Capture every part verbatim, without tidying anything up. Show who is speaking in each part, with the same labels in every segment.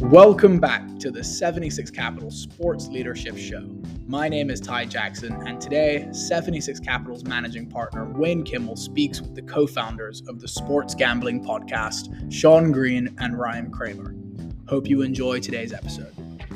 Speaker 1: Welcome back to the seventy-six Capital Sports Leadership Show. My name is Ty Jackson, and today, seventy-six Capital's managing partner Wayne Kimmel speaks with the co-founders of the sports gambling podcast, Sean Green and Ryan Kramer. Hope you enjoy today's episode.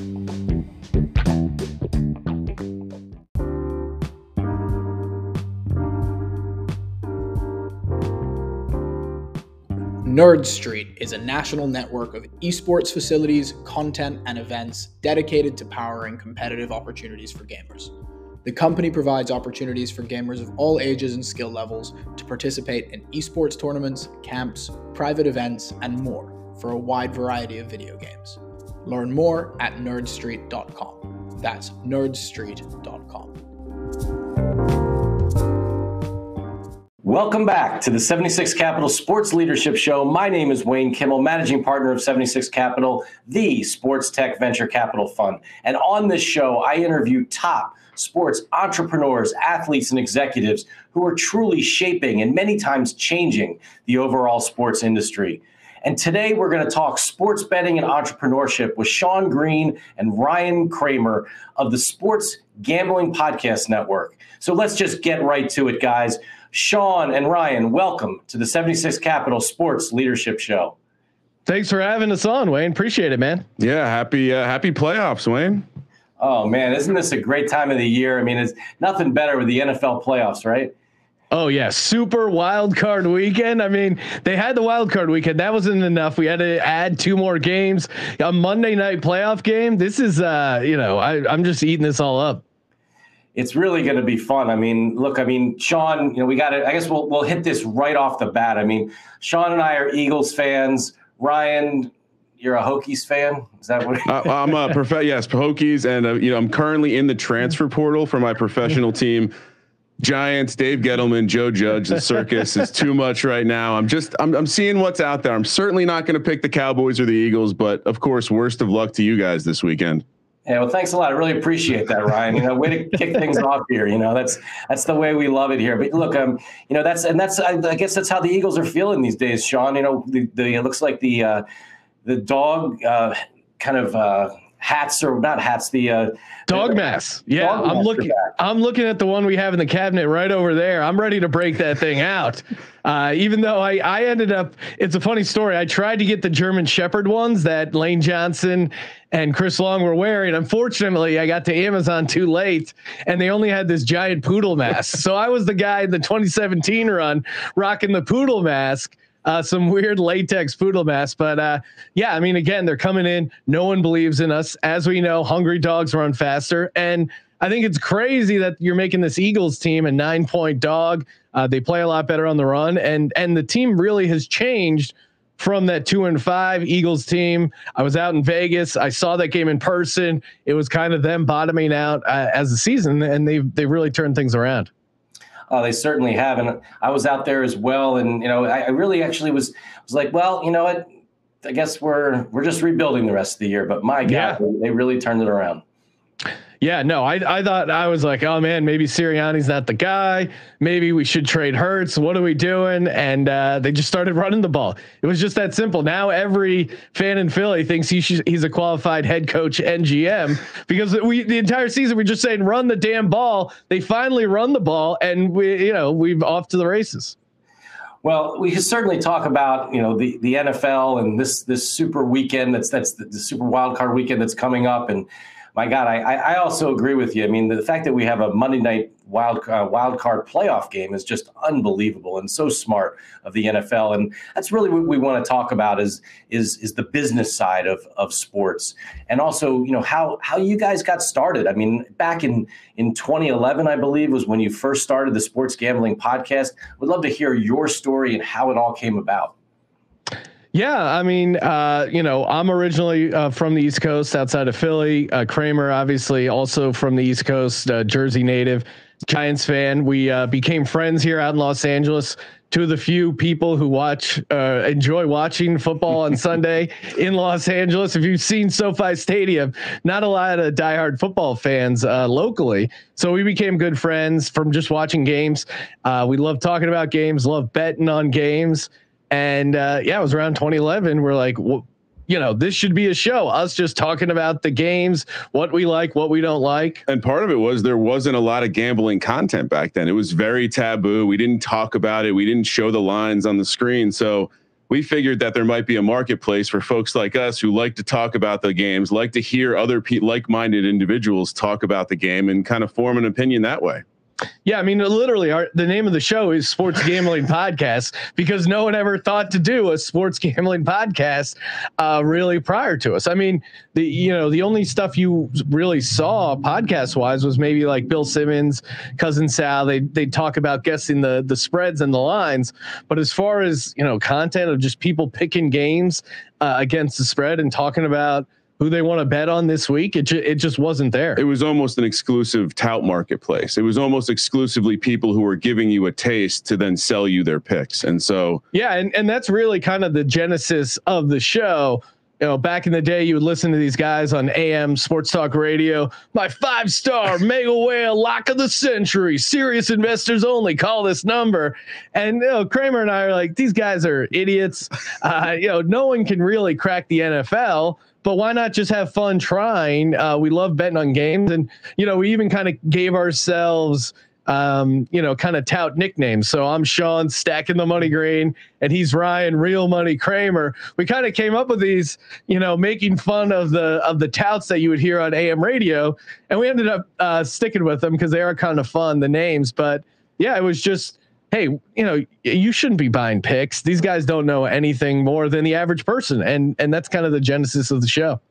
Speaker 1: Nerd Street is a national network of esports facilities, content, and events dedicated to powering competitive opportunities for gamers. The company provides opportunities for gamers of all ages and skill levels to participate in esports tournaments, camps, private events, and more for a wide variety of video games. Learn more at nerd street dot com. That's nerd street dot com.
Speaker 2: Welcome back to the seventy-six Capital Sports Leadership Show. My name is Wayne Kimmel, managing partner of seventy-six Capital, the sports tech venture capital fund. And on this show, I interview top sports entrepreneurs, athletes, and executives who are truly shaping and many times changing the overall sports industry. And today we're going to talk sports betting and entrepreneurship with Sean Green and Ryan Kramer of the Sports Gambling Podcast Network. So let's just get right to it, guys. Sean and Ryan, welcome to the seventy-six Capital Sports Leadership Show.
Speaker 3: Thanks for having us on, Wayne. Appreciate it, man.
Speaker 4: Yeah, happy uh, happy playoffs, Wayne.
Speaker 2: Oh, man, isn't this a great time of the year? I mean, it's nothing better with the N F L playoffs, right?
Speaker 3: Oh, yeah. Super wild card weekend. I mean, they had the wild card weekend. That wasn't enough. We had to add two more games. A Monday night playoff game. This is, uh, you know, I, I'm just eating this all up.
Speaker 2: It's really going to be fun. I mean, look, I mean, Sean, you know, we got to, I guess we'll, we'll hit this right off the bat. I mean, Sean and I are Eagles fans. Ryan, you're a Hokies fan. Is that what?
Speaker 4: uh, I'm a prof- yes, Hokies. And, uh, you know, I'm currently in the transfer portal for my professional team. Giants, Dave Gettleman, Joe Judge. The circus is too much right now. I'm just, I'm, I'm seeing what's out there. I'm certainly not going to pick the Cowboys or the Eagles, but of course, worst of luck to you guys this weekend.
Speaker 2: Yeah, well, thanks a lot. I really appreciate that, Ryan. You know, way to kick things off here. You know, that's that's the way we love it here. But look, um, you know, that's and that's I, I guess that's how the Eagles are feeling these days, Sean. You know, the, the it looks like the uh, the dog uh, kind of uh, hats or not hats, the uh,
Speaker 3: dog
Speaker 2: the,
Speaker 3: mask. Yeah,
Speaker 2: dog
Speaker 3: I'm
Speaker 2: mask
Speaker 3: looking. I'm looking at the one we have in the cabinet right over there. I'm ready to break that thing out. Uh, even though I, I ended up, it's a funny story. I tried to get the German Shepherd ones that Lane Johnson and Chris Long were wearing. Unfortunately, I got to Amazon too late and they only had this giant poodle mask. So I was the guy in the twenty seventeen run rocking the poodle mask, uh, some weird latex poodle mask. But uh, yeah, I mean, again, they're coming in. No one believes in us. As we know, hungry dogs run faster. And I think it's crazy that you're making this Eagles team a nine point dog. Uh, they play a lot better on the run, and and the team really has changed from that two and five Eagles team. I was out in Vegas. I saw that game in person. It was kind of them bottoming out uh, as a season, and they they really turned things around.
Speaker 2: Oh, they certainly have, and I was out there as well. And you know, I, I really actually was was like, well, you know what? I guess we're we're just rebuilding the rest of the year. But my God,
Speaker 3: yeah.
Speaker 2: they, they really turned it around.
Speaker 3: Yeah, no, I I thought I was like, oh man, maybe Sirianni's not the guy. Maybe we should trade Hurts. What are we doing? And uh, they just started running the ball. It was just that simple. Now every fan in Philly thinks he should, he's a qualified head coach and G M because we the entire season we're just saying run the damn ball. They finally run the ball, and we you know we've off to the races.
Speaker 2: Well, we can certainly talk about you know the the N F L and this this super weekend that's that's the, the super wild card weekend that's coming up. And my God, I, I also agree with you. I mean, the fact that we have a Monday night wild uh, wild card playoff game is just unbelievable and so smart of the N F L. And that's really what we want to talk about is is is the business side of of sports, and also you know how how you guys got started. I mean, back in in twenty eleven, I believe, was when you first started the Sports Gambling Podcast. Would love to hear your story and how it all came about.
Speaker 3: Yeah, I mean, uh, you know, I'm originally uh, from the East Coast, outside of Philly. Uh, Kramer, obviously, also from the East Coast, uh, Jersey native, Giants fan. We uh, became friends here out in Los Angeles. Two of the few people who watch, uh, enjoy watching football on Sunday in Los Angeles. If you've seen SoFi Stadium, not a lot of diehard football fans uh, locally. So we became good friends from just watching games. Uh, we love talking about games, love betting on games. And uh, yeah, it was around twenty eleven. We're like, well, you know, this should be a show, us just talking about the games, what we like, what we don't like.
Speaker 4: And part of it was there wasn't a lot of gambling content back then. It was very taboo. We didn't talk about it. We didn't show the lines on the screen. So we figured that there might be a marketplace for folks like us who like to talk about the games, like to hear other pe- like-minded individuals talk about the game and kind of form an opinion that way.
Speaker 3: Yeah, I mean, literally, our, the name of the show is Sports Gambling Podcast because no one ever thought to do a sports gambling podcast uh, really prior to us. I mean, the you know the only stuff you really saw podcast wise was maybe like Bill Simmons, Cousin Sal. They they talk about guessing the the spreads and the lines, but as far as you know, content of just people picking games uh, against the spread and talking about who they want to bet on this week, it, ju- it just wasn't there.
Speaker 4: It was almost an exclusive tout marketplace. It was almost exclusively people who were giving you a taste to then sell you their picks. And so,
Speaker 3: yeah, and, and that's really kind of the genesis of the show. You know, back in the day, you would listen to these guys on A M Sports Talk Radio. My five-star mega whale lock of the century. Serious investors only. Call this number. And you know, Kramer and I are like, these guys are idiots. Uh, you know, no one can really crack the N F L. But why not just have fun trying? Uh, we love betting on games. And, you know, we even kind of gave ourselves, um, you know, kind of tout nicknames. So I'm Sean Stacking the Money Green, and he's Ryan Real Money Kramer. We kind of came up with these, you know, making fun of the of the touts that you would hear on A M radio. And we ended up uh, sticking with them because they are kind of fun, the names. But, yeah, it was just, hey, you know, you shouldn't be buying picks. These guys don't know anything more than the average person. And and that's kind of the genesis of the show.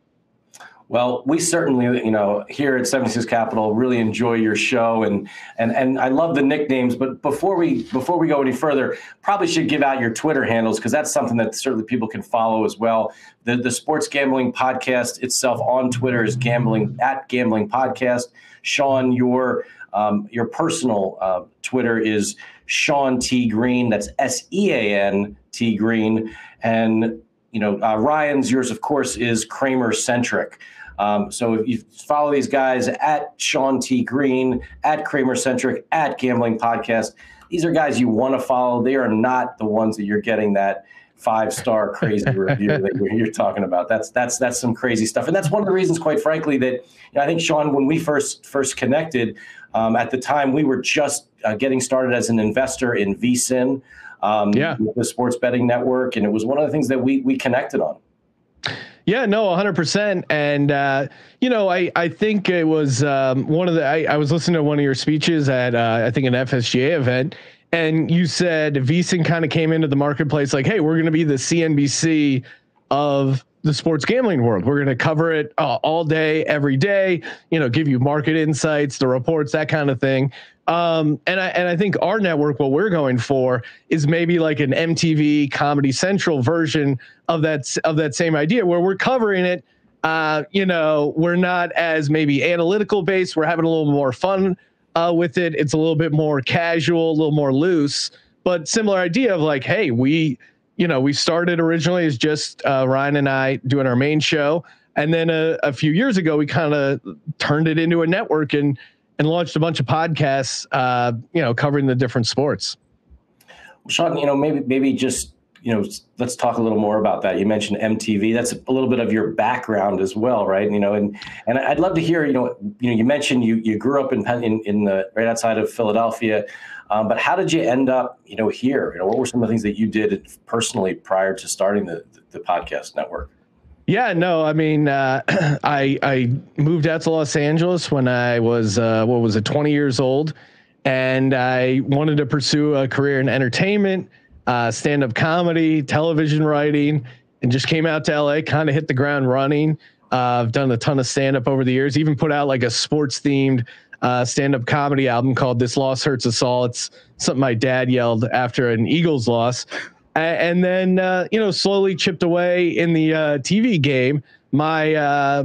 Speaker 2: Well, we certainly, you know, here at seventy-six Capital really enjoy your show, and and and I love the nicknames. But before we before we go any further, probably should give out your Twitter handles because that's something that certainly people can follow as well. The the Sports Gambling Podcast itself on Twitter is gambling at Gambling Podcast. Sean, your um, your personal uh, Twitter is Sean T Green. That's S E A N T Green. And, you know, uh, Ryan's, yours, of course, is Kramer Centric. Um, so if you follow these guys at Sean T Green, at Kramer Centric, at Gambling Podcast, these are guys you want to follow. They are not the ones that you're getting that five-star crazy review that you're, you're talking about. That's that's that's some crazy stuff. And that's one of the reasons, quite frankly, that you know, I think, Sean, when we first first connected, um, at the time we were just uh, getting started as an investor in V S I N, um,
Speaker 3: yeah.
Speaker 2: the sports betting network, and it was one of the things that we we connected on.
Speaker 3: Yeah, no, one hundred percent. And, uh, you know, I, I think it was um, one of the, I, I was listening to one of your speeches at, uh, I think, an F S G A event. And you said V S I N kind of came into the marketplace like, hey, we're going to be the C N B C of the sports gambling world. We're going to cover it uh, all day, every day, you know, give you market insights, the reports, that kind of thing. Um, and I, and I think our network, what we're going for is maybe like an M T V Comedy Central version of that, of that same idea where we're covering it. Uh, you know, we're not as maybe analytical based. We're having a little more fun uh, with it. It's a little bit more casual, a little more loose, but similar idea of like, hey, we, you know, we started originally as just uh, Ryan and I doing our main show. And then a, a few years ago, we kind of turned it into a network and, and launched a bunch of podcasts, uh, you know, covering the different sports.
Speaker 2: Well, Sean, you know, maybe, maybe just, you know, let's talk a little more about that. You mentioned M T V. That's a little bit of your background as well, right? You know, and and I'd love to hear, you know, you know, you mentioned you you grew up in in, in the right outside of Philadelphia, um, but how did you end up, you know, here? You know, what were some of the things that you did personally prior to starting the the, the podcast network?
Speaker 3: Yeah, no, I mean, uh, I I moved out to Los Angeles when I was uh, what was it, twenty years old, and I wanted to pursue a career in entertainment. Uh, stand-up comedy, television writing, and just came out to L A, kind of hit the ground running. Uh, I've done a ton of stand-up over the years, even put out like a sports-themed uh, stand-up comedy album called This Loss Hurts Us All. It's something my dad yelled after an Eagles loss. Uh, and then, uh, you know, slowly chipped away in the uh, T V game. My, uh,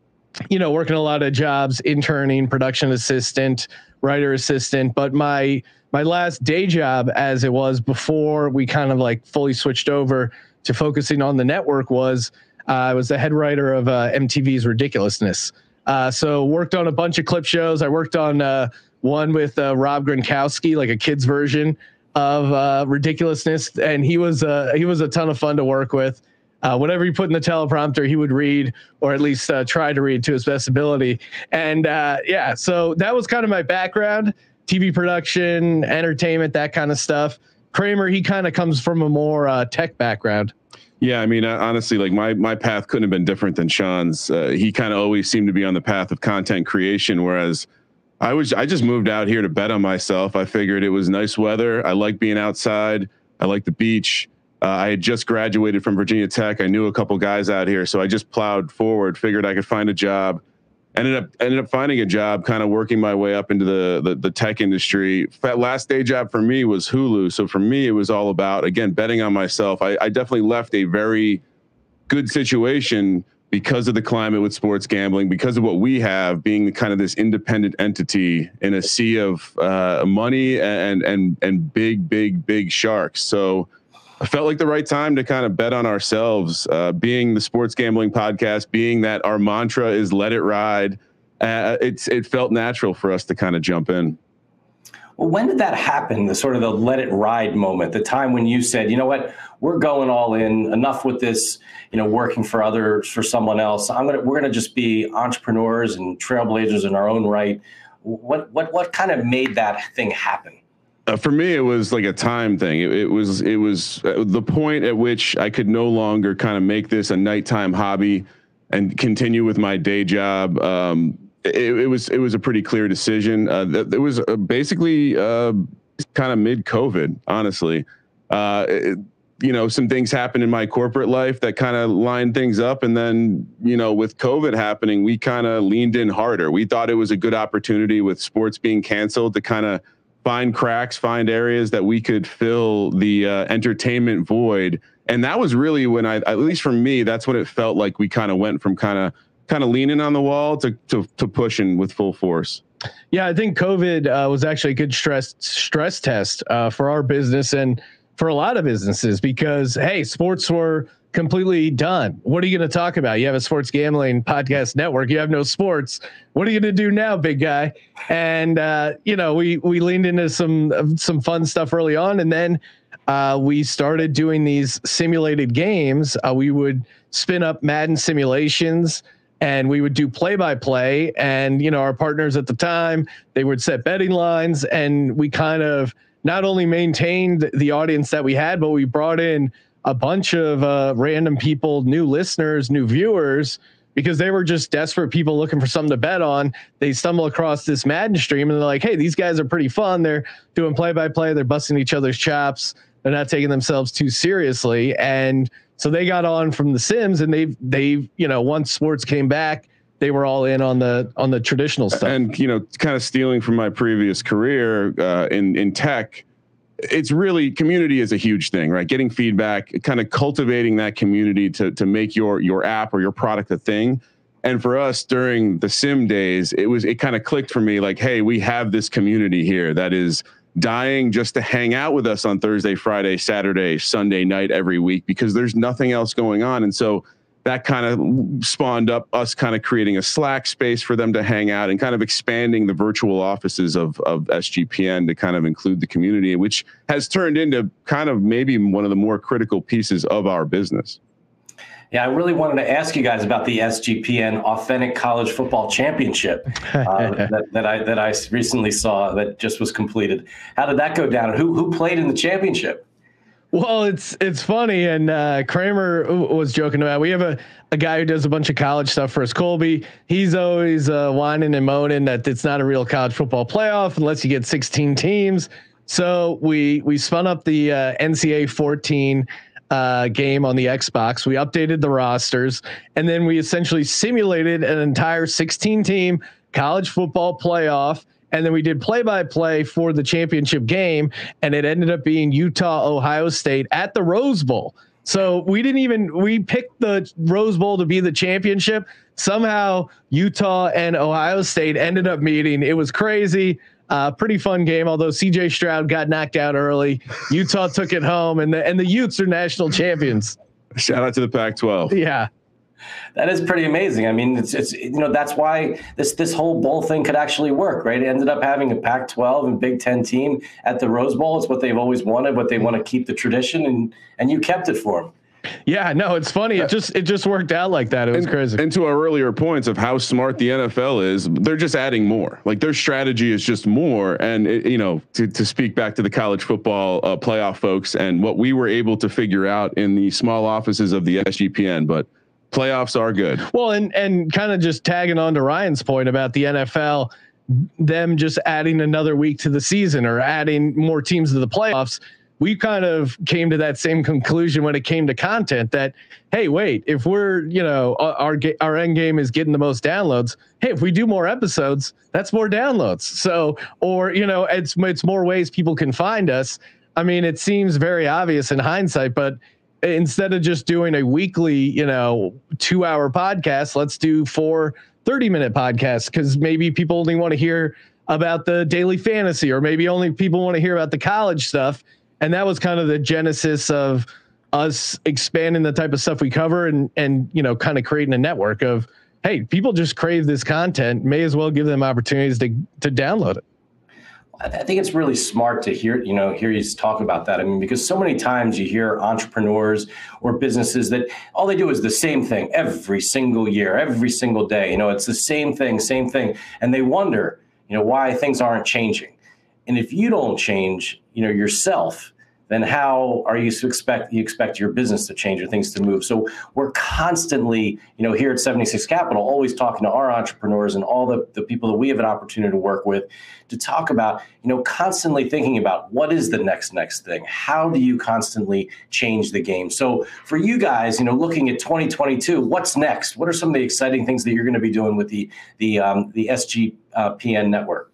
Speaker 3: you know, working a lot of jobs, interning, production assistant, writer assistant, but my My last day job, as it was before we kind of like fully switched over to focusing on the network, was uh, I was the head writer of uh, M T V's Ridiculousness. Uh, so worked on a bunch of clip shows. I worked on uh, one with uh, Rob Gronkowski, like a kid's version of uh, Ridiculousness, and he was uh, he was a ton of fun to work with. Uh, whatever he put in the teleprompter, he would read, or at least uh, try to read to his best ability. And uh, yeah, so that was kind of my background: T V production, entertainment, that kind of stuff. Kramer, he kind of comes from a more uh, tech background.
Speaker 4: Yeah, I mean, honestly, like my my path couldn't have been different than Sean's. Uh, he kind of always seemed to be on the path of content creation, whereas I was I just moved out here to bet on myself. I figured it was nice weather. I like being outside. I like the beach. Uh, I had just graduated from Virginia Tech. I knew a couple guys out here, so I just plowed forward. Figured I could find a job. Ended up ended up finding a job, kind of working my way up into the, the the tech industry. That last day job for me was Hulu. So for me, it was all about, again, betting on myself. I, I definitely left a very good situation because of the climate with sports gambling, because of what we have being kind of this independent entity in a sea of uh, money and and and big, big, big sharks. So I felt like the right time to kind of bet on ourselves, uh, being the sports gambling podcast, being that our mantra is let it ride. Uh, it's, it felt natural for us to kind of jump in.
Speaker 2: Well, when did that happen? The sort of the let it ride moment, the time when you said, you know what, we're going all in, enough with this, you know, working for others, for someone else. I'm going to, we're going to just be entrepreneurs and trailblazers in our own right. What, what, what kind of made that thing happen?
Speaker 4: Uh, for me, it was like a time thing. It, it was it was uh, the point at which I could no longer kind of make this a nighttime hobby and continue with my day job. Um, it, it was it was a pretty clear decision. Uh, that it was uh, basically uh, kind of mid COVID, honestly. Uh, it, you know, some things happened in my corporate life that kind of lined things up, and then you know, with COVID happening, we kind of leaned in harder. We thought it was a good opportunity with sports being canceled to kind of find cracks, find areas that we could fill the uh, entertainment void. And that was really when I, at least for me, that's when it felt like we kind of went from kind of kind of leaning on the wall to, to, to pushing with full force.
Speaker 3: Yeah, I think COVID uh, was actually a good stress stress test uh, for our business and for a lot of businesses because, hey, sports were completely done. What are you going to talk about? You have a sports gambling podcast network. You have no sports. What are you going to do now, big guy? And, uh, you know, we, we leaned into some, some fun stuff early on. And then uh, we started doing these simulated games. Uh, we would spin up Madden simulations and we would do play by play. And, you know, our partners at the time, they would set betting lines and we kind of not only maintained the audience that we had, but we brought in a bunch of uh, random people, new listeners, new viewers, because they were just desperate people looking for something to bet on. They stumble across this Madden stream and they're like, hey, these guys are pretty fun. They're doing play by play. They're busting each other's chops. They're not taking themselves too seriously. And so they got on from the Sims and they've, they've, you know, once sports came back, they were all in on the, on the traditional stuff.
Speaker 4: And, you know, kind of stealing from my previous career uh, in, in tech, it's really, community is a huge thing, right? Getting feedback, kind of cultivating that community to to make your your app or your product a thing. And for us during the sim days, it was it kind of clicked for me like, hey, we have this community here that is dying just to hang out with us on Thursday, Friday, Saturday, Sunday night every week because there's nothing else going on. And so that kind of spawned up us kind of creating a Slack space for them to hang out and kind of expanding the virtual offices of, of S G P N to kind of include the community, which has turned into kind of maybe one of the more critical pieces of our business.
Speaker 2: Yeah, I really wanted to ask you guys about the S G P N Authentic College Football Championship uh, that, that I that I recently saw that just was completed. How did that go down? Who who played in the championship?
Speaker 3: Well, it's it's funny, and uh, Kramer was joking about. We have a, a guy who does a bunch of college stuff for us, Colby. He's always uh, whining and moaning that it's not a real college football playoff unless you get sixteen teams. So we we spun up the uh, N C A A fourteen uh, game on the Xbox. We updated the rosters, and then we essentially simulated an entire sixteen team college football playoff. And then we did play by play for the championship game, and it ended up being Utah, Ohio State at the Rose Bowl. So we didn't even, we picked the Rose Bowl to be the championship. Somehow Utah and Ohio State ended up meeting. It was crazy. Uh, pretty fun game. Although C J Stroud got knocked out early, Utah took it home, and the, and the Utes are national champions.
Speaker 4: Shout out to the Pac twelve.
Speaker 3: Yeah.
Speaker 2: That is pretty amazing. I mean, it's, it's, you know, that's why this, this whole bowl thing could actually work, right? It ended up having a Pac twelve and Big Ten team at the Rose Bowl. It's what they've always wanted, what they want to keep the tradition, and, and you kept it for them.
Speaker 3: Yeah, no, it's funny. It just it just worked out like that. It was
Speaker 4: and,
Speaker 3: crazy.
Speaker 4: And to our earlier points of how smart the N F L is, they're just adding more. Like their strategy is just more. And it, you know, to, to speak back to the college football uh, playoff folks and what we were able to figure out in the small offices of the S G P N, but playoffs are good.
Speaker 3: Well, and and kind of just tagging on to Ryan's point about the N F L, them just adding another week to the season or adding more teams to the playoffs. We kind of came to that same conclusion when it came to content that, hey, wait, if we're, you know, our, our end game is getting the most downloads. Hey, if we do more episodes, that's more downloads. So, or, you know, it's, it's more ways people can find us. I mean, it seems very obvious in hindsight, but instead of just doing a weekly, you know, two hour podcast, let's do four thirty minute podcasts. Cause maybe people only want to hear about the daily fantasy, or maybe only people want to hear about the college stuff. And that was kind of the genesis of us expanding the type of stuff we cover and, and, you know, kind of creating a network of, hey, people just crave this content. May as well give them opportunities to, to download it.
Speaker 2: I think it's really smart to hear, you know, hear you talk about that. I mean, because so many times you hear entrepreneurs or businesses that all they do is the same thing every single year, every single day. You know, it's the same thing, same thing. And they wonder, you know, why things aren't changing. And if you don't change, you know, yourself, then how are you to expect you expect your business to change or things to move? So we're constantly, you know, here at seventy-six Capital, always talking to our entrepreneurs and all the, the people that we have an opportunity to work with to talk about, you know, constantly thinking about what is the next next thing? How do you constantly change the game? So for you guys, you know, looking at twenty twenty-two, what's next? What are some of the exciting things that you're going to be doing with the the um, the S G P N network?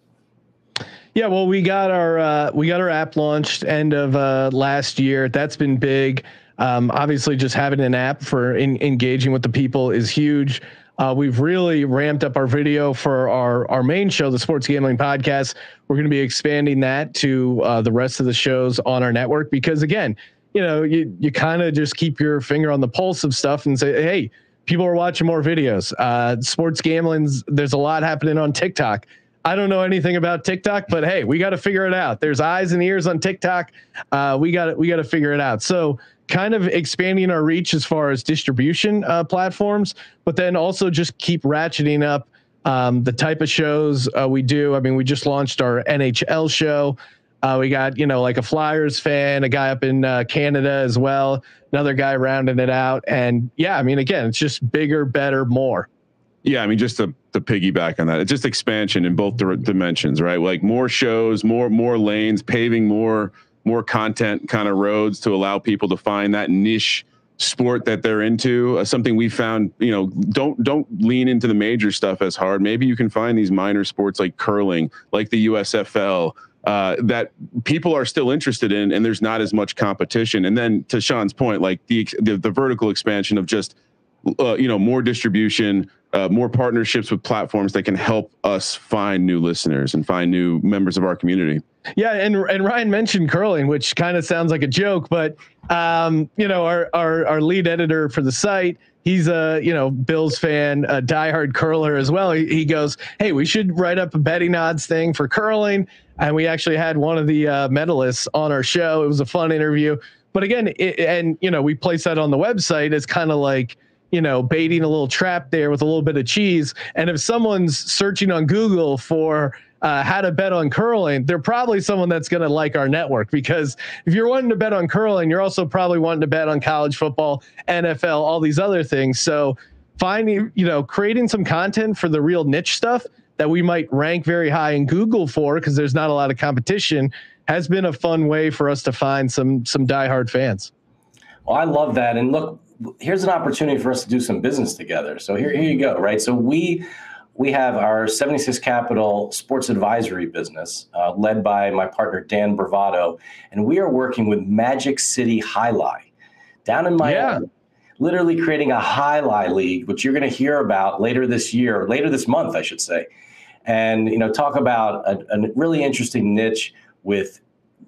Speaker 3: Yeah, well, we got our uh, we got our app launched end of uh, last year. That's been big. Um, obviously, just having an app for in, engaging with the people is huge. Uh, we've really ramped up our video for our our main show, the Sports Gambling Podcast. We're going to be expanding that to uh, the rest of the shows on our network because, again, you know, you you kind of just keep your finger on the pulse of stuff and say, hey, people are watching more videos. Uh, sports gambling's there's a lot happening on TikTok. I don't know anything about TikTok, but hey, we got to figure it out. There's eyes and ears on TikTok. Uh, we got we got to figure it out. So kind of expanding our reach as far as distribution uh, platforms, but then also just keep ratcheting up um, the type of shows uh, we do. I mean, we just launched our N H L show. Uh, we got, you know, like a Flyers fan, a guy up in uh, Canada as well, another guy rounding it out. And yeah, I mean, again, it's just bigger, better, more.
Speaker 4: Yeah, I mean, just to, to piggyback on that, it's just expansion in both di- dimensions, right? Like more shows, more more lanes, paving more more content kind of roads to allow people to find that niche sport that they're into. Uh, something we found, you know, don't don't lean into the major stuff as hard. Maybe you can find these minor sports like curling, like the U S F L, uh, that people are still interested in, and there's not as much competition. And then to Sean's point, like the the, the vertical expansion of just uh, you know, more distribution. Uh, more partnerships with platforms that can help us find new listeners and find new members of our community.
Speaker 3: Yeah, and and Ryan mentioned curling, which kind of sounds like a joke, but um, you know, our our our lead editor for the site, he's a you know Bills fan, a diehard curler as well. He, he goes, hey, we should write up a betting odds thing for curling, and we actually had one of the uh, medalists on our show. It was a fun interview, but again, it, and you know, we place that on the website as kind of like, you know, baiting a little trap there with a little bit of cheese. And if someone's searching on Google for uh, how to bet on curling, they're probably someone that's going to like our network, because if you're wanting to bet on curling, you're also probably wanting to bet on college football, N F L, all these other things. So finding, you know, creating some content for the real niche stuff that we might rank very high in Google for, because there's not a lot of competition, has been a fun way for us to find some, some diehard fans.
Speaker 2: Well, I love that. And look, here's an opportunity for us to do some business together. So here, here you go, right? So we we have our seventy-six Capital sports advisory business uh, led by my partner, Dan Bravado, and we are working with Magic City Highlight down in Miami, yeah. literally creating a highlight league, which you're going to hear about later this year, later this month, I should say. And, you know, talk about a, a really interesting niche with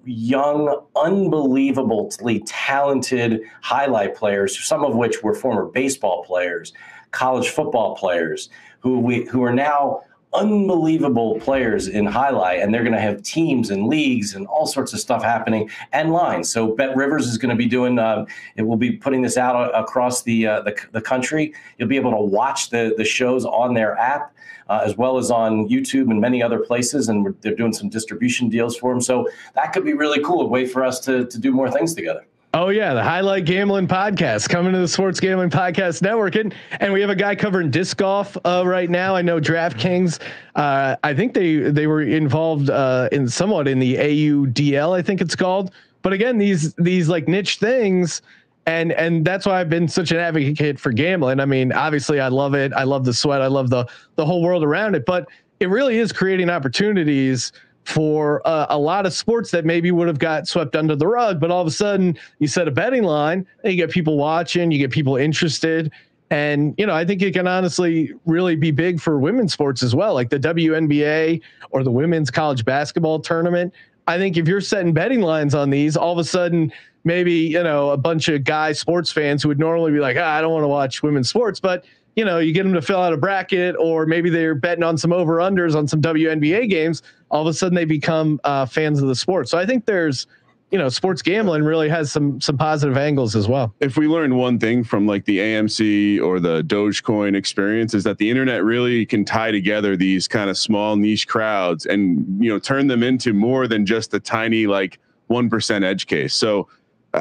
Speaker 2: young, unbelievably talented highlight players, some of which were former baseball players, college football players, who we who are now unbelievable players in Highlight, and they're going to have teams and leagues and all sorts of stuff happening, and lines. So Bet Rivers is going to be doing. Uh, it will be putting this out across the, uh, the the country. You'll be able to watch the the shows on their app. Uh, as well as on YouTube and many other places, and we're, they're doing some distribution deals for them. So that could be really cool, a way for us to to do more things together.
Speaker 3: Oh, yeah, the Highlight Gambling Podcast coming to the Sports Gambling Podcast Network. And, and we have a guy covering disc golf uh, right now. I know DraftKings, uh, I think they, they were involved uh, in somewhat in the A U D L, I think it's called. But again, these these like niche things, And and that's why I've been such an advocate for gambling. I mean, obviously, I love it. I love the sweat. I love the the whole world around it. But it really is creating opportunities for uh, a lot of sports that maybe would have got swept under the rug. But all of a sudden, you set a betting line, and you get people watching, you get people interested. And, you know, I think it can honestly really be big for women's sports as well, like the W N B A or the women's college basketball tournament. I think if you're setting betting lines on these, all of a sudden, maybe, you know, a bunch of guy sports fans who would normally be like, ah, I don't want to watch women's sports, but, you know, you get them to fill out a bracket, or maybe they're betting on some over unders on some W N B A games. All of a sudden they become uh, fans of the sport. So I think there's, you know, sports gambling really has some, some positive angles as well.
Speaker 4: If we learned one thing from like the A M C or the Dogecoin experience, is that the internet really can tie together these kind of small niche crowds and, you know, turn them into more than just a tiny, like one percent edge case. So, Uh,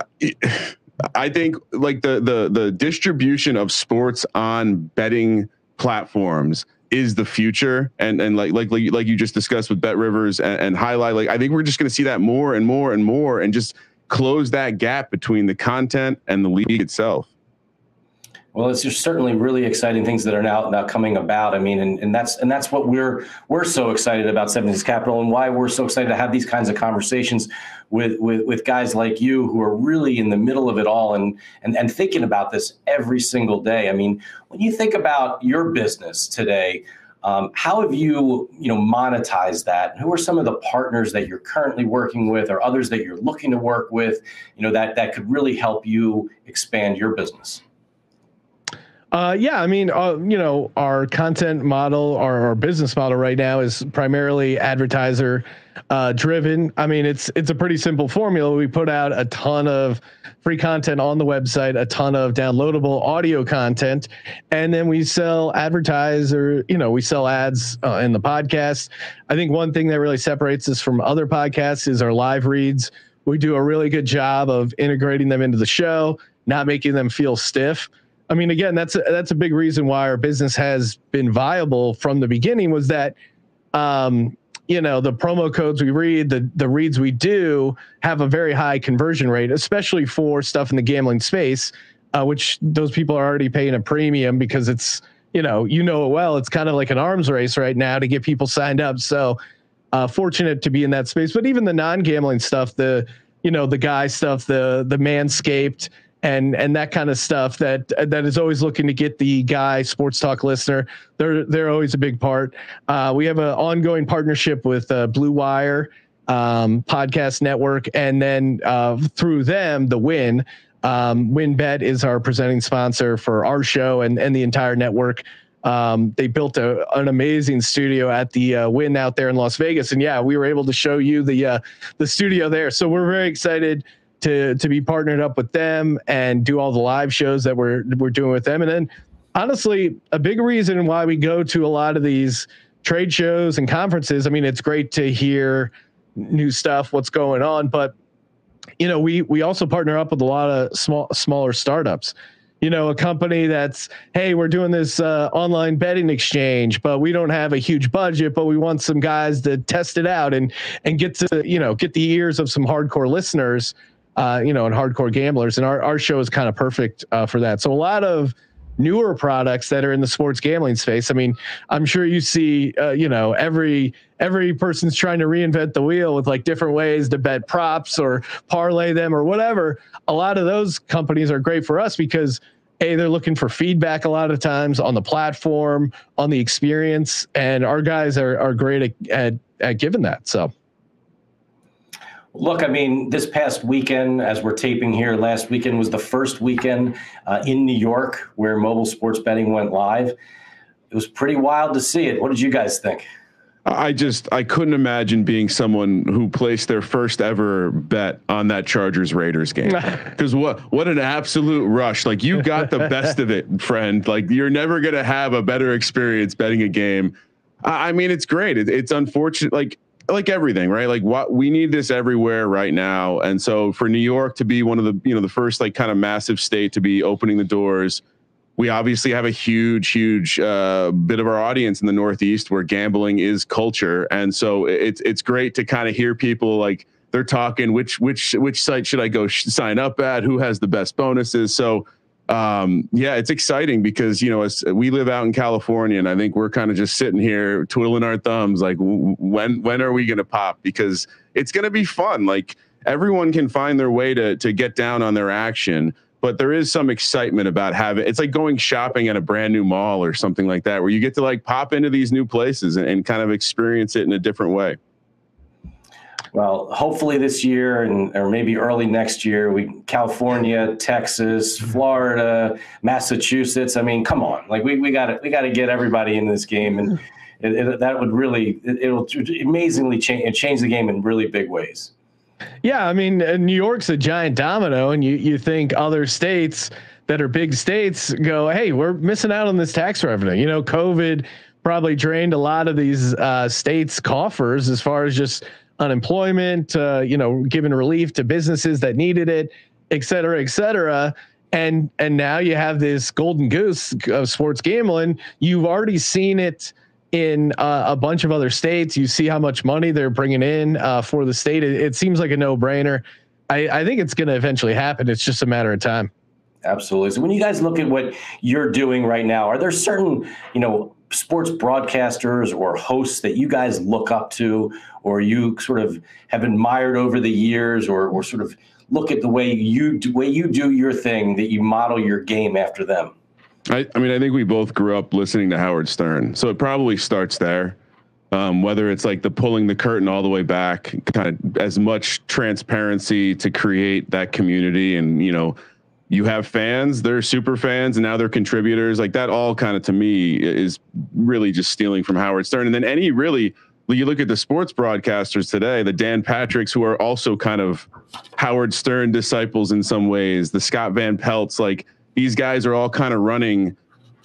Speaker 4: I think like the the the distribution of sports on betting platforms is the future, and and like like like, like you just discussed with Bet Rivers and, and Highlight. Like I think we're just going to see that more and more and more, and just close that gap between the content and the league itself.
Speaker 2: Well, it's just certainly really exciting things that are now now coming about. I mean, and, and that's and that's what we're we're so excited about seventy-six Capital, and why we're so excited to have these kinds of conversations with with with guys like you who are really in the middle of it all and and and thinking about this every single day. I mean, when you think about your business today, um, how have you you know monetized that? Who are some of the partners that you're currently working with, or others that you're looking to work with? You know that that could really help you expand your business.
Speaker 3: Uh, yeah, I mean, uh, you know, our content model, our, our business model right now is primarily advertiser uh, driven. I mean, it's it's a pretty simple formula. We put out a ton of free content on the website, a ton of downloadable audio content, and then we sell advertiser, you know, we sell ads uh, in the podcast. I think one thing that really separates us from other podcasts is our live reads. We do a really good job of integrating them into the show, not making them feel stiff. I mean, again, that's a, that's a big reason why our business has been viable from the beginning, was that, um, you know, the promo codes we read, the the reads we do have a very high conversion rate, especially for stuff in the gambling space, uh, which those people are already paying a premium because it's, you know, you know it well. It's kind of like an arms race right now to get people signed up. So uh, fortunate to be in that space. But even the non-gambling stuff, the, you know, the guy stuff, the the Manscaped, and and that kind of stuff that that is always looking to get the guy sports talk listener. They're they're always a big part. Uh, we have an ongoing partnership with uh, Blue Wire um, Podcast Network, and then uh, through them, the Win um, WinBet is our presenting sponsor for our show and and the entire network. Um, they built a, an amazing studio at the uh, Win out there in Las Vegas, and yeah, we were able to show you the uh, the studio there. So we're very excited to to be partnered up with them and do all the live shows that we're we're doing with them. And then honestly, a big reason why we go to a lot of these trade shows and conferences, I mean, it's great to hear new stuff, what's going on, but you know, we we also partner up with a lot of small smaller startups. You know, a company that's, hey, we're doing this uh, online betting exchange, but we don't have a huge budget, but we want some guys to test it out and and get to, you know, get the ears of some hardcore listeners. Uh, you know, and hardcore gamblers, and our, our show is kind of perfect uh, for that. So a lot of newer products that are in the sports gambling space. I mean, I'm sure you see, uh, you know, every every person's trying to reinvent the wheel with like different ways to bet props or parlay them or whatever. A lot of those companies are great for us because A, they're looking for feedback a lot of times on the platform, on the experience, and our guys are are great at at, at giving that. So.
Speaker 2: Look, I mean, this past weekend, as we're taping here, last weekend was the first weekend uh, in New York where mobile sports betting went live. it was pretty wild to see it. What did you guys think?
Speaker 4: I just, I couldn't imagine being someone who placed their first ever bet on that Chargers Raiders game. Because what, what an absolute rush. Like, you got the best of it, friend. Like, you're never going to have a better experience betting a game. I, I mean, it's great. It, it's unfortunate. Like, like everything, right? Like, what we need this everywhere right now. And so for New York to be one of the, you know, the first like kind of massive state to be opening the doors, we obviously have a huge, huge uh, bit of our audience in the Northeast where gambling is culture. And so it's it's great to kind of hear people like they're talking, which which which site should I go sh- sign up at? Who has the best bonuses? So, um, yeah, it's exciting because, you know, as we live out in California, and I think we're kind of just sitting here twiddling our thumbs like, w- when when are we going to pop? Because it's going to be fun. Like, everyone can find their way to to get down on their action. But there is some excitement about having, it's like going shopping at a brand new mall or something like that, where you get to like pop into these new places and, and kind of experience it in a different way.
Speaker 2: Well, hopefully this year and or maybe early next year, we California, Texas, Florida, Massachusetts. I mean, come on, like we we got to we got to get everybody in this game, and it, it, that would really it, it'll amazingly change change the game in really big ways.
Speaker 3: Yeah, I mean, New York's a giant domino, and you you think other states that are big states go, hey, we're missing out on this tax revenue. You know, COVID probably drained a lot of these uh, states' coffers as far as just unemployment, uh, you know, giving relief to businesses that needed it, et cetera, et cetera. And and now you have this golden goose of sports gambling. You've already seen it in uh, a bunch of other states. You see how much money they're bringing in uh, for the state. It, it seems like a no-brainer. I, I think it's going to eventually happen. It's just a matter of time.
Speaker 2: Absolutely. So when you guys look at what you're doing right now, are there certain, you know, sports broadcasters or hosts that you guys look up to, or you sort of have admired over the years, or, or sort of look at the way you do, way you do your thing, that you model your game after them?
Speaker 4: I, I mean, I think we both grew up listening to Howard Stern, so it probably starts there. Um, whether it's like the pulling the curtain all the way back, kind of as much transparency to create that community, and you know, you have fans, they're super fans, and now they're contributors. Like that, all kind of to me is really just stealing from Howard Stern. And then any really, you look at the sports broadcasters today, the Dan Patricks, who are also kind of Howard Stern disciples in some ways, the Scott Van Pelts, like. These guys are all kind of running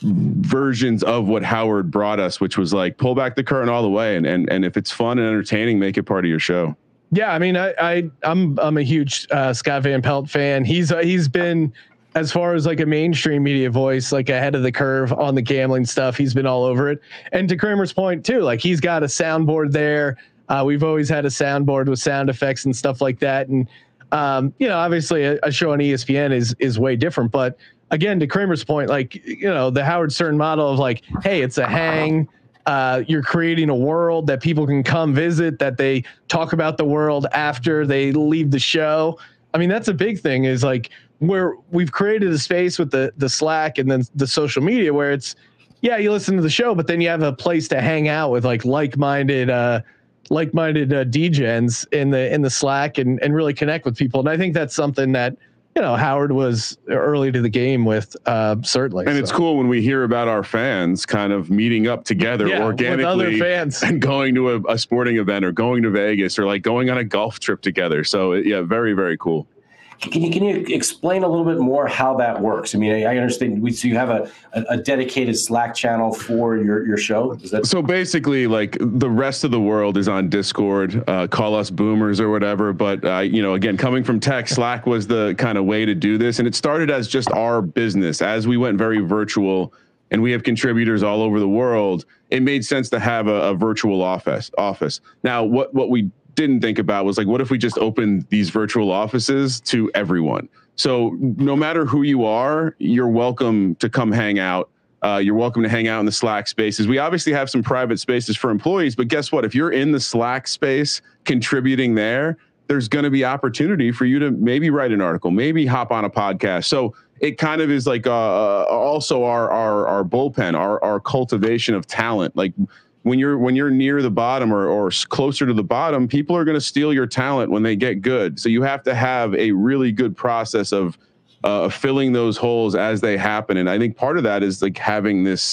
Speaker 4: versions of what Howard brought us, which was like pull back the curtain all the way. And, and, and if it's fun and entertaining, make it part of your show.
Speaker 3: Yeah. I mean, I, I I'm, I'm a huge uh, Scott Van Pelt fan. He's, uh, he's been, as far as like a mainstream media voice, like ahead of the curve on the gambling stuff. He's been all over it. And to Kramer's point too, like he's got a soundboard there. Uh, we've always had a soundboard with sound effects and stuff like that. And, um, you know, obviously a, a show on E S P N is, is way different, but again, to Kramer's point, like, you know, the Howard Stern model of like, hey, it's a hang. Uh, you're creating a world that people can come visit, that they talk about the world after they leave the show. I mean, that's a big thing, is like where we've created a space with the, the Slack and then the social media where it's, yeah, you listen to the show, but then you have a place to hang out with like like-minded, uh, like-minded uh, D Js in the, in the Slack and, and really connect with people. And I think that's something that, you know, Howard was early to the game with, uh, certainly.
Speaker 4: And
Speaker 3: so.
Speaker 4: It's cool when we hear about our fans kind of meeting up together
Speaker 3: yeah,
Speaker 4: organically
Speaker 3: with other fans.
Speaker 4: And going to a, a sporting event or going to Vegas or like going on a golf trip together. So yeah, very, very cool.
Speaker 2: Can you can you explain a little bit more how that works? I mean, I, I understand. We, so you have a, a, a dedicated Slack channel for your, your show? Is that
Speaker 4: so? Basically, like the rest of the world is on Discord. Uh, call us boomers or whatever. But uh, you know, again, coming from tech, Slack was the kind of way to do this, and it started as just our business. As we went very virtual, and we have contributors all over the world, it made sense to have a, a virtual office. Office now, what what we didn't think about was like, what if we just opened these virtual offices to everyone? So no matter who you are, you're welcome to come hang out. Uh, you're welcome to hang out in the Slack spaces. We obviously have some private spaces for employees, but guess what? If you're in the Slack space contributing there, there's going to be opportunity for you to maybe write an article, maybe hop on a podcast. So it kind of is like uh, also our, our, our bullpen, our, our cultivation of talent. Like, When you're when you're near the bottom or, or closer to the bottom, people are going to steal your talent when they get good. So you have to have a really good process of uh, filling those holes as they happen. And I think part of that is like having this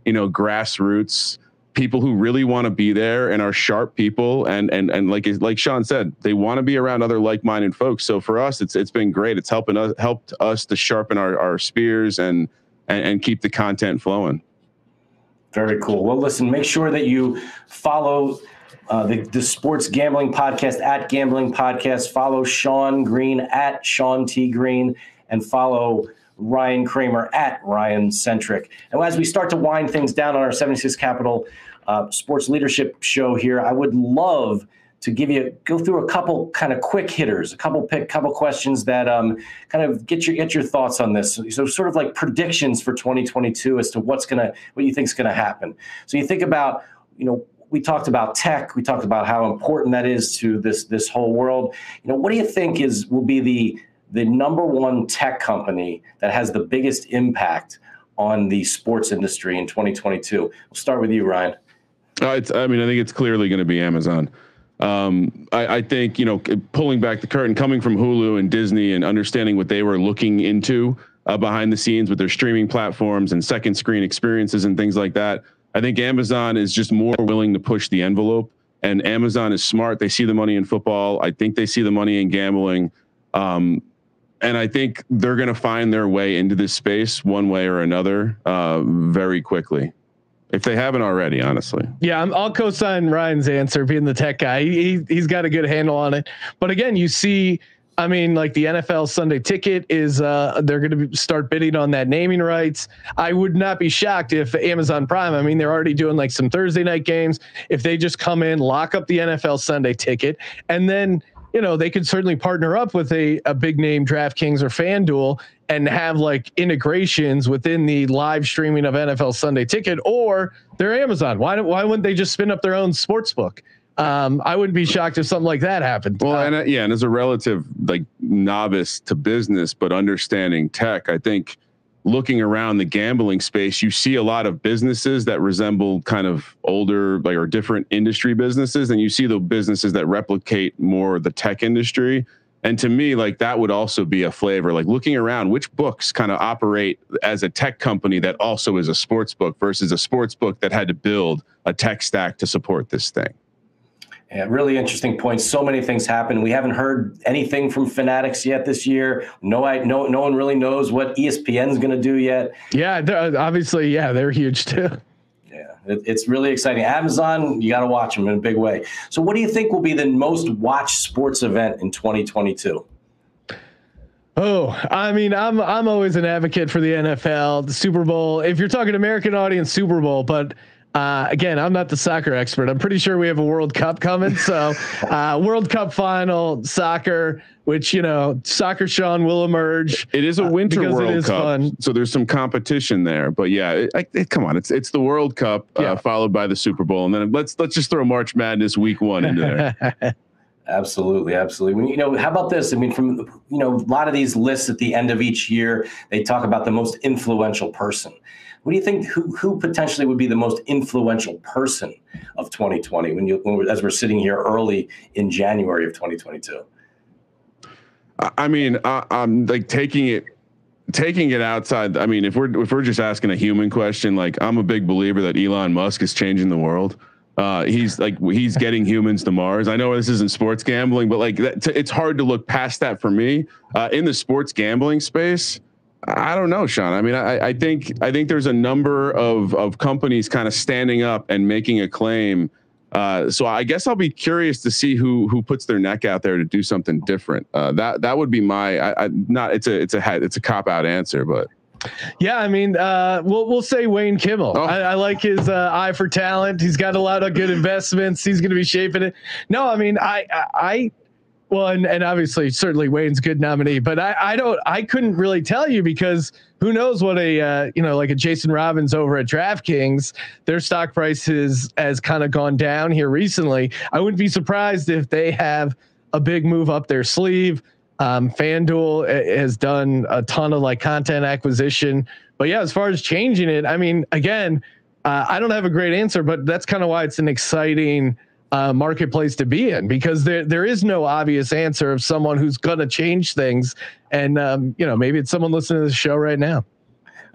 Speaker 4: you know, grassroots people who really want to be there and are sharp people. And, and, and like, like Sean said, they want to be around other like-minded folks. So for us, it's, it's been great. It's helping us, helped us to sharpen our, our spears and, and, and keep the content flowing.
Speaker 2: Very cool. Well, listen, make sure that you follow uh, the, the Sports Gambling Podcast at Gambling Podcast. Follow Sean Green at Sean T. Green, and follow Ryan Kramer at Ryan Centric. And as we start to wind things down on our seventy-six Capital uh, Sports Leadership Show here, I would love to give you go through a couple kind of quick hitters, a couple pick, couple questions that um, kind of get your get your thoughts on this. So, so sort of like predictions for twenty twenty-two as to what's gonna what you think is gonna happen. So you think about, you know, we talked about tech, we talked about how important that is to this this whole world. You know, what do you think is will be the the number one tech company that has the biggest impact on the sports industry in twenty twenty-two? We'll start with you, Ryan.
Speaker 4: Uh, it's, I mean, I think it's clearly going to be Amazon. Um, I, I think, you know, pulling back the curtain, coming from Hulu and Disney and understanding what they were looking into uh, behind the scenes with their streaming platforms and second screen experiences and things like that, I think Amazon is just more willing to push the envelope. And Amazon is smart. They see the money in football. I think they see the money in gambling. Um, and I think they're going to find their way into this space one way or another uh, very quickly. If they haven't already, honestly.
Speaker 3: Yeah, I'm, I'll co-sign Ryan's answer, being the tech guy. He, he's got a good handle on it. But again, you see, I mean, like the N F L Sunday Ticket is, uh, they're going to start bidding on that naming rights. I would not be shocked if Amazon Prime, I mean, they're already doing like some Thursday night games. If they just come in, lock up the N F L Sunday Ticket, and then, you know, they could certainly partner up with a, a big name DraftKings or FanDuel and have like integrations within the live streaming of N F L Sunday Ticket, or they're Amazon. Why don't, why wouldn't they just spin up their own sports book? Um, I wouldn't be shocked if something like that happened.
Speaker 4: Well,
Speaker 3: uh,
Speaker 4: and uh, yeah, and as a relative like novice to business, but understanding tech, I think looking around the gambling space, you see a lot of businesses that resemble kind of older, like, or different industry businesses, and you see the businesses that replicate more the tech industry. And to me, like, that would also be a flavor, like looking around which books kind of operate as a tech company that also is a sports book versus a sports book that had to build a tech stack to support this thing.
Speaker 2: Yeah, really interesting points. So many things happen. We haven't heard anything from Fanatics yet this year. No, I no no one really knows what E S P N is going to do yet.
Speaker 3: Yeah, obviously, yeah, they're huge too.
Speaker 2: Yeah, it, it's really exciting. Amazon, you got to watch them in a big way. So, what do you think will be the most watched sports event in twenty twenty-two?
Speaker 3: Oh, I mean, I'm I'm always an advocate for the N F L, the Super Bowl. If you're talking American audience, Super Bowl, but. Uh, again, I'm not the soccer expert. I'm pretty sure we have a World Cup coming. So uh, World Cup final, soccer, which, you know, soccer Sean will emerge.
Speaker 4: It is a winter
Speaker 3: uh,
Speaker 4: World Cup.
Speaker 3: Fun.
Speaker 4: So there's some competition there. But yeah, it, it, come on. It's it's the World Cup uh, yeah. followed by the Super Bowl. And then let's let's just throw March Madness week one into there.
Speaker 2: Absolutely. Absolutely. You know, how about this? I mean, from, you know, a lot of these lists at the end of each year, they talk about the most influential person. What do you think? Who who potentially would be the most influential person of twenty twenty when you when we're, as we're sitting here early in January of twenty twenty-two?
Speaker 4: I mean, I, I'm like taking it, taking it outside. I mean, if we're if we're just asking a human question, like I'm a big believer that Elon Musk is changing the world. Uh, he's like he's getting humans to Mars. I know this isn't sports gambling, but like that, it's hard to look past that for me. Uh, in the sports gambling space, I don't know, Sean. I mean, I, I think I think there's a number of of companies kind of standing up and making a claim. Uh, so I guess I'll be curious to see who who puts their neck out there to do something different. Uh, that that would be my I, I, not. It's a it's a it's a cop out answer, but.
Speaker 3: Yeah, I mean, uh, we'll we'll say Wayne Kimmel. Oh. I, I like his uh, eye for talent. He's got a lot of good investments. He's going to be shaping it. No, I mean, I I. I Well, and, and obviously, certainly Wayne's a good nominee, but I, I don't, I couldn't really tell you because who knows what a, uh, you know, like a Jason Robbins over at DraftKings, their stock price has, has kind of gone down here recently. I wouldn't be surprised if they have a big move up their sleeve. Um, FanDuel has done a ton of like content acquisition, but yeah, as far as changing it, I mean, again, uh, I don't have a great answer, but that's kind of why it's an exciting Uh, marketplace to be in, because there there is no obvious answer of someone who's going to change things. And, um, you know, maybe it's someone listening to the show right now.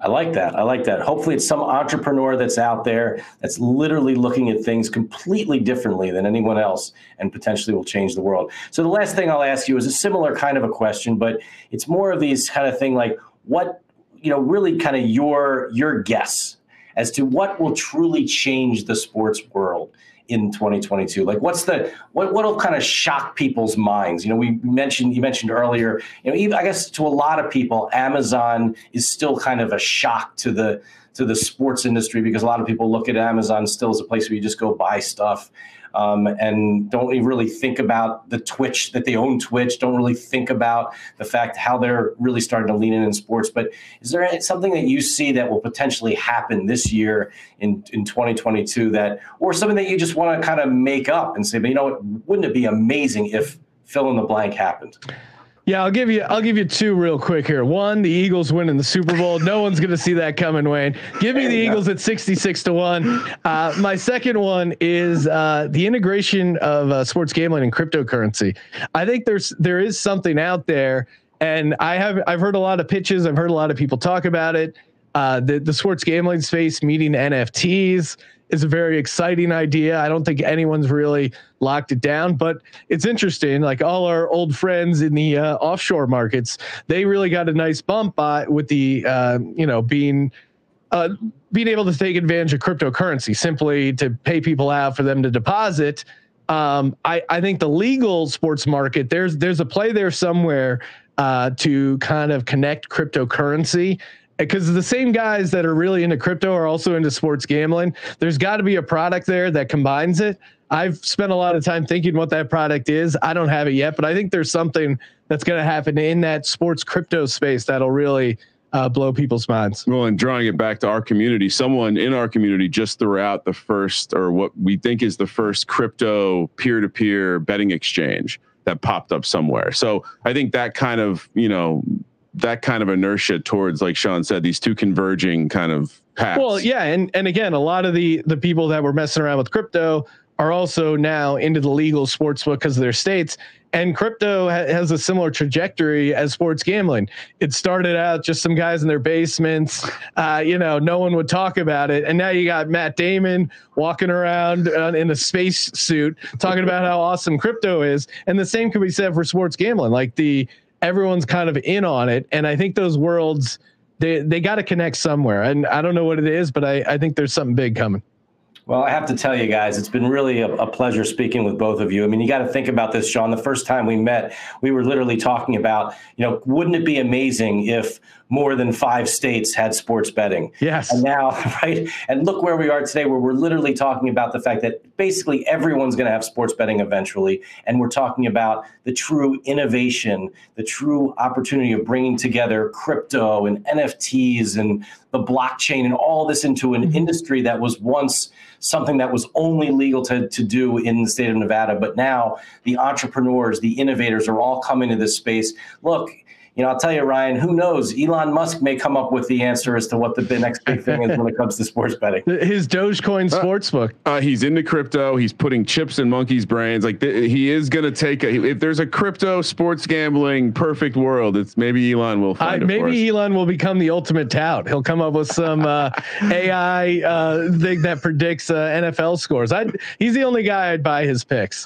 Speaker 2: I like that. I like that. Hopefully it's some entrepreneur that's out there that's literally looking at things completely differently than anyone else and potentially will change the world. So the last thing I'll ask you is a similar kind of a question, but it's more of these kind of thing like what, you know, really kind of your your guess as to what will truly change the sports world in twenty twenty-two. Like what's the what what'll kind of shock people's minds? You know, we mentioned you mentioned earlier, you know, even I guess to a lot of people, Amazon is still kind of a shock to the to the sports industry because a lot of people look at Amazon still as a place where you just go buy stuff. Um, and don't even really think about the Twitch, that they own Twitch, don't really think about the fact how they're really starting to lean in in sports. But is there something that you see that will potentially happen this year in, in twenty twenty-two that, or something that you just want to kind of make up and say, but you know what, wouldn't it be amazing if fill in the blank happened?
Speaker 3: Yeah, I'll give you. I'll give you two real quick here. One, the Eagles winning the Super Bowl. No one's going to see that coming, Wayne. Give me the Eagles at sixty-six to one. Uh, my second one is uh, the integration of uh, sports gambling and cryptocurrency. I think there's there is something out there, and I have I've heard a lot of pitches. I've heard a lot of people talk about it. Uh, the the sports gambling space meeting N F Ts is a very exciting idea. I don't think anyone's really locked it down, but it's interesting. Like all our old friends in the uh, offshore markets, they really got a nice bump by with the, uh, you know, being, uh, being able to take advantage of cryptocurrency simply to pay people out for them to deposit. Um, I, I think the legal sports market, there's, there's a play there somewhere uh, to kind of connect cryptocurrency. Because the same guys that are really into crypto are also into sports gambling. There's got to be a product there that combines it. I've spent a lot of time thinking what that product is. I don't have it yet, but I think there's something that's going to happen in that sports crypto space that'll really uh, blow people's minds.
Speaker 4: Well, and drawing it back to our community, someone in our community just threw out the first, or what we think is the first crypto peer-to-peer betting exchange that popped up somewhere. So I think that kind of, you know, that kind of inertia towards, like Sean said, these two converging kind of paths.
Speaker 3: Well, yeah. And, and again, a lot of the, the people that were messing around with crypto are also now into the legal sports book because of their states. And crypto ha- has a similar trajectory as sports gambling. It started out just some guys in their basements. Uh, you know, no one would talk about it. And now you got Matt Damon walking around uh, in a space suit talking about how awesome crypto is. And the same can be said for sports gambling. Like the, everyone's kind of in on it. And I think those worlds, they, they got to connect somewhere. And I don't know what it is, but I, I think there's something big coming.
Speaker 2: Well, I have to tell you guys, it's been really a, a pleasure speaking with both of you. I mean, you got to think about this, Sean. The first time we met, we were literally talking about, you know, wouldn't it be amazing if more than five states had sports betting?
Speaker 3: Yes.
Speaker 2: And now, right? And look where we are today, where we're literally talking about the fact that basically everyone's going to have sports betting eventually. And we're talking about the true innovation, the true opportunity of bringing together crypto and N F Ts and the blockchain and all this into an mm-hmm. industry that was once something that was only legal to, to do in the state of Nevada. But now the entrepreneurs, the innovators are all coming to this space. Look, you know, I'll tell you, Ryan, who knows? Elon Musk may come up with the answer as to what the next big thing is when it comes to sports betting.
Speaker 3: His Dogecoin uh, sportsbook.
Speaker 4: Uh, he's into crypto. He's putting chips in monkeys' brains. Like th- he is going to take a, if there's a crypto sports gambling perfect world, it's maybe Elon will find
Speaker 3: uh,
Speaker 4: it
Speaker 3: Maybe
Speaker 4: for us.
Speaker 3: Elon will become the ultimate tout. He'll come up with some uh, A I uh, thing that predicts uh, N F L scores. I'd, he's the only guy I'd buy his picks.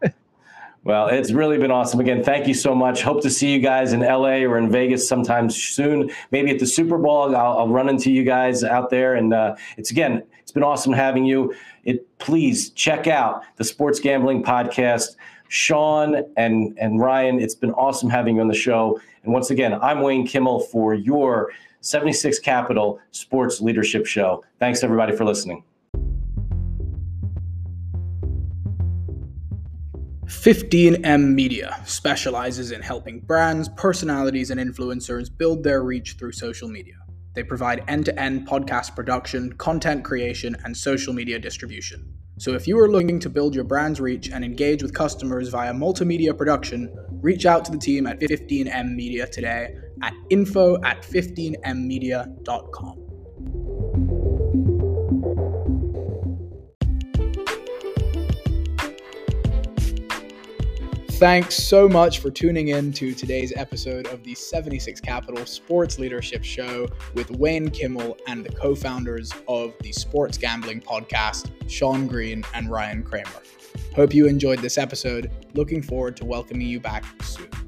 Speaker 2: Well, it's really been awesome. Again, thank you so much. Hope to see you guys in L A or in Vegas sometime soon. Maybe at the Super Bowl, I'll, I'll run into you guys out there. And uh, it's again, it's been awesome having you. It please check out the Sports Gambling Podcast. Sean and and Ryan, it's been awesome having you on the show. And once again, I'm Wayne Kimmel for your seventy-six Capital Sports Leadership Show. Thanks everybody for listening.
Speaker 1: fifteen M Media specializes in helping brands, personalities, and influencers build their reach through social media. They provide end-to-end podcast production, content creation, and social media distribution. So if you are looking to build your brand's reach and engage with customers via multimedia production, reach out to the team at fifteen M Media today at info at fifteen m media dot com. thanks so much for tuning in to today's episode of the seventy-six Capital Sports Leadership Show with Wayne Kimmel and the co-founders of the Sports Gambling Podcast, Sean Green and Ryan Kramer. Hope you enjoyed this episode. Looking forward to welcoming you back soon.